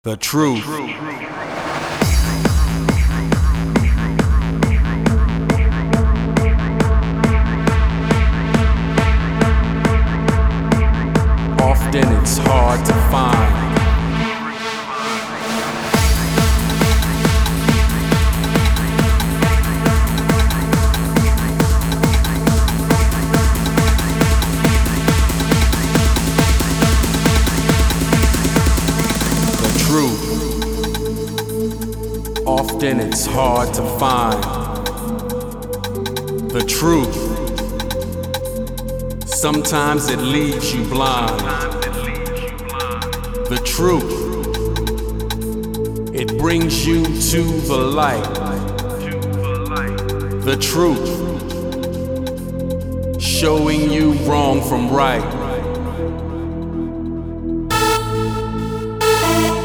The truth. Often it's hard to find. Often it's hard to find the truth. Sometimes it leaves you blind. The truth, it brings you to the light. The truth, showing you wrong from right.